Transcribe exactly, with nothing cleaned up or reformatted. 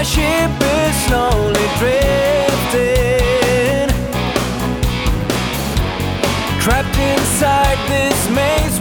my ship is slowly drifting, trapped inside this maze